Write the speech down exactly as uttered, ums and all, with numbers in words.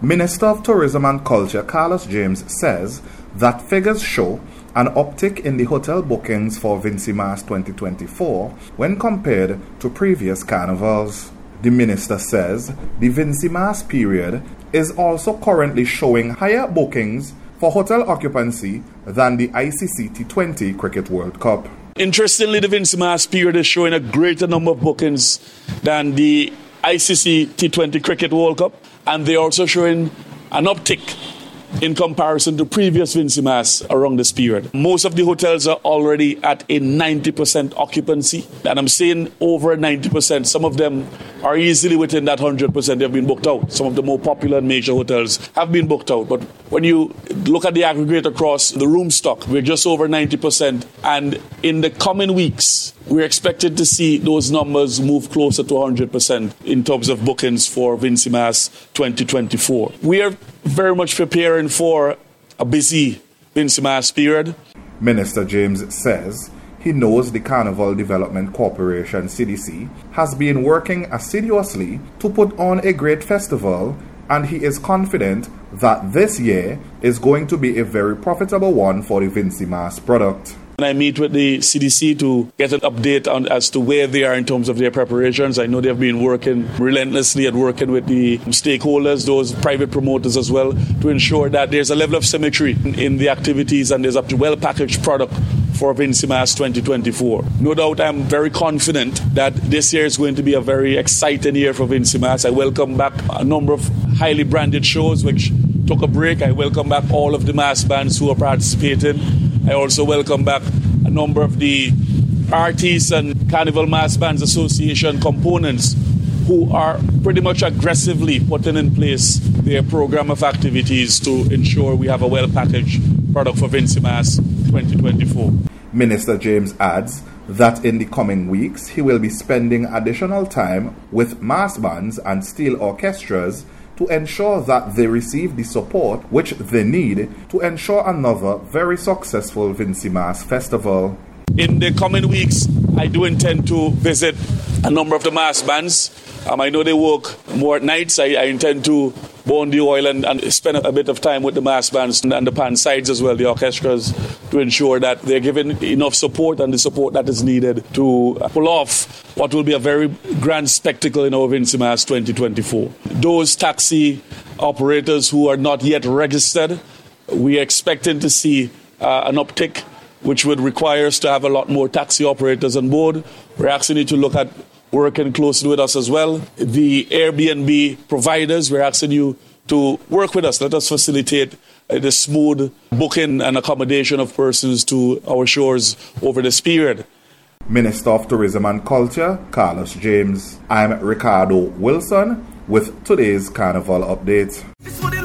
Minister of Tourism and Culture Carlos James says that figures show an uptick in the hotel bookings for Vincy Mas twenty twenty-four when compared to previous carnivals. The minister says the Vincy Mas period is also currently showing higher bookings for hotel occupancy than the I C C T twenty Cricket World Cup. Interestingly, the Vincy Mas period is showing a greater number of bookings than the I C C T twenty Cricket World Cup, and they're also showing an uptick in comparison to previous Vincy Mas around this period. Most of the hotels are already at a ninety percent occupancy, and I'm saying over ninety percent. Some of them are easily within that one hundred percent. They've been booked out. Some of the more popular and major hotels have been booked out. But when you look at the aggregate across the room stock, we're just over ninety percent. And in the coming weeks, we're expected to see those numbers move closer to one hundred percent in terms of bookings for Vincy Mas twenty twenty-four. We are very much preparing for a busy Vincy Mas period. Minister James says he knows the Carnival Development Corporation, C D C, has been working assiduously to put on a great festival, and he is confident that this year is going to be a very profitable one for the Vincy Mas product. And I meet with the C D C to get an update on as to where they are in terms of their preparations. I know they've been working relentlessly at working with the stakeholders, those private promoters as well, to ensure that there's a level of symmetry in, in the activities and there's a well-packaged product for Vincy Mas twenty twenty-four. No doubt I'm very confident that this year is going to be a very exciting year for Vincy Mas. I welcome back a number of highly branded shows which took a break. I welcome back all of the mass bands who are participating. I also welcome back a number of the artists and Carnival Mass Bands Association components who are pretty much aggressively putting in place their program of activities to ensure we have a well-packaged product for Vincy Mas twenty twenty-four. Minister James adds that in the coming weeks he will be spending additional time with mass bands and steel orchestras to ensure that they receive the support which they need to ensure another very successful Vincy Mas festival. In the coming weeks, I do intend to visit a number of the mass bands. Um, I know they work more at nights. I, I intend to burn the oil and, and spend a bit of time with the mass bands and, and the pan sides as well, the orchestras, to ensure that they're given enough support and the support that is needed to pull off what will be a very grand spectacle in our Vincy Mas twenty twenty-four. Those taxi operators who are not yet registered, we are expecting to see uh, an uptick, which would require us to have a lot more taxi operators on board. We're asking you to look at working closely with us as well. The Airbnb providers, we're asking you to work with us. Let us facilitate uh, the smooth booking and accommodation of persons to our shores over this period. Minister of Tourism and Culture, Carlos James. I'm Ricardo Wilson with today's Carnival Update.